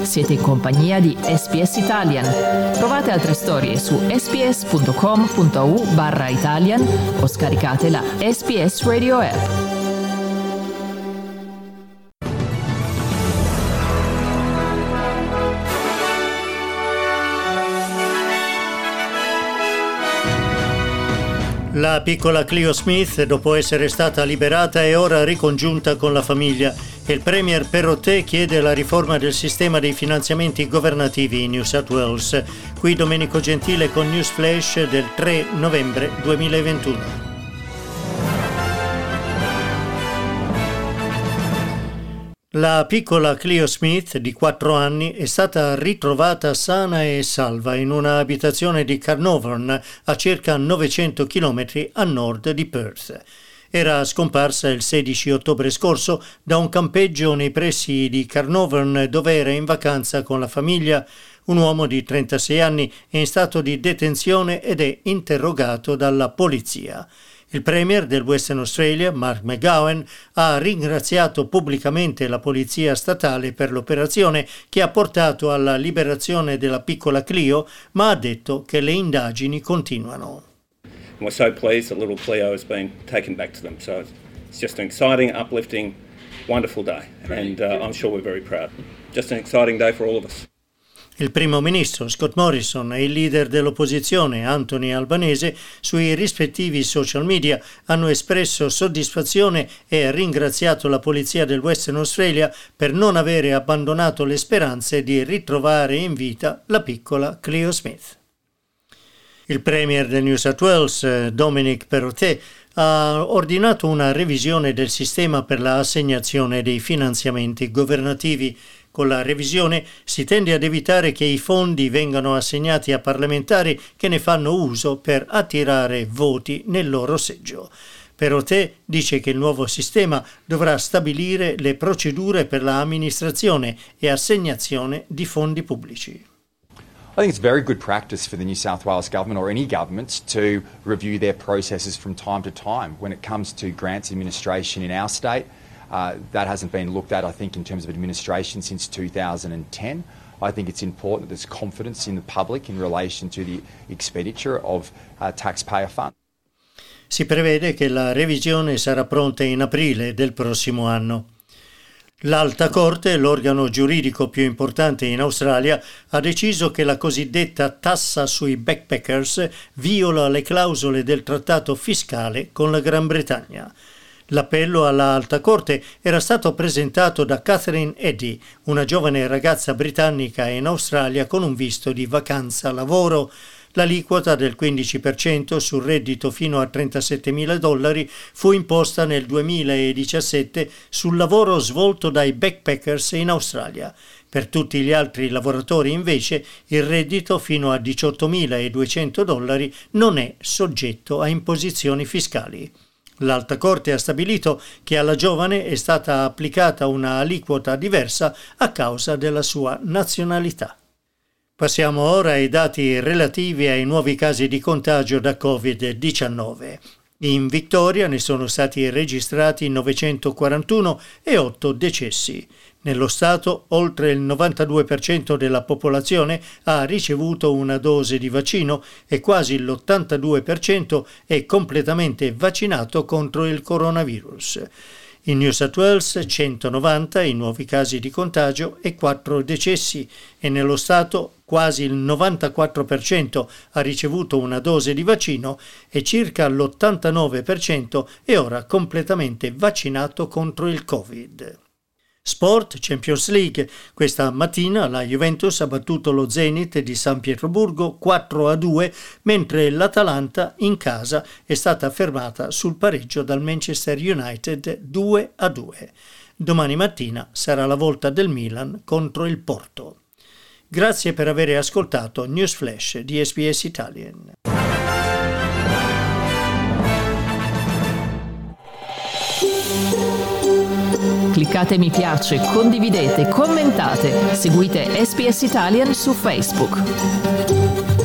Siete in compagnia di SBS Italian. Trovate altre storie su sbs.com.au/Italian o scaricate la SBS Radio app. La piccola Cleo Smith, dopo essere stata liberata, è ora ricongiunta con la famiglia. Il premier Perrottet chiede la riforma del sistema dei finanziamenti governativi in New South Wales. Qui Domenico Gentile con News Flash del 3 novembre 2021. La piccola Cleo Smith, di 4 anni, è stata ritrovata sana e salva in una abitazione di Carnarvon, a circa 900 km a nord di Perth. Era scomparsa il 16 ottobre scorso da un campeggio nei pressi di Carnarvon, dove era in vacanza con la famiglia. Un uomo di 36 anni è in stato di detenzione ed è interrogato dalla polizia. Il premier del Western Australia, Mark McGowan, ha ringraziato pubblicamente la polizia statale per l'operazione che ha portato alla liberazione della piccola Cleo, ma ha detto che le indagini continuano. We're so pleased that little Cleo has been taken back to them. So it's just an exciting, uplifting, wonderful day, and I'm sure we're very proud. Just an exciting day for all of us. Il primo ministro Scott Morrison e il leader dell'opposizione Anthony Albanese sui rispettivi social media hanno espresso soddisfazione e ringraziato la polizia del Western Australia per non avere abbandonato le speranze di ritrovare in vita la piccola Cleo Smith. Il premier del New South Wales, Dominic Perrottet, ha ordinato una revisione del sistema per la assegnazione dei finanziamenti governativi. Con la revisione si tende ad evitare che i fondi vengano assegnati a parlamentari che ne fanno uso per attirare voti nel loro seggio. Perrottet dice che il nuovo sistema dovrà stabilire le procedure per la amministrazione e assegnazione di fondi pubblici. I think it's very good practice for the New South Wales government or any government to review their processes from time to time. When it comes to grants administration in our state, that hasn't been looked at, I think, in terms of administration since 2010. I think it's important that there's confidence in the public in relation to the expenditure of taxpayer funds. Si prevede che la revisione sarà pronta in aprile del prossimo anno. L'Alta Corte, l'organo giuridico più importante in Australia, ha deciso che la cosiddetta tassa sui backpackers viola le clausole del trattato fiscale con la Gran Bretagna. L'appello alla Alta Corte era stato presentato da Catherine Eddy, una giovane ragazza britannica in Australia con un visto di vacanza-lavoro. L'aliquota del 15% sul reddito fino a $37.000 fu imposta nel 2017 sul lavoro svolto dai backpackers in Australia. Per tutti gli altri lavoratori, invece, il reddito fino a $18.200 non è soggetto a imposizioni fiscali. L'Alta Corte ha stabilito che alla giovane è stata applicata una aliquota diversa a causa della sua nazionalità. Passiamo ora ai dati relativi ai nuovi casi di contagio da Covid-19. In Victoria ne sono stati registrati 941 e 8 decessi. Nello Stato, oltre il 92% della popolazione ha ricevuto una dose di vaccino e quasi l'82% è completamente vaccinato contro il coronavirus. In New South Wales 190 i nuovi casi di contagio e 4 decessi e nello Stato quasi il 94% ha ricevuto una dose di vaccino e circa l'89% è ora completamente vaccinato contro il Covid. Sport, Champions League. Questa mattina la Juventus ha battuto lo Zenit di San Pietroburgo 4-2, mentre l'Atalanta in casa è stata fermata sul pareggio dal Manchester United 2-2. Domani mattina sarà la volta del Milan contro il Porto. Grazie per aver ascoltato News Flash di SBS Italian. Cliccate mi piace, condividete, commentate, seguite SBS Italian su Facebook.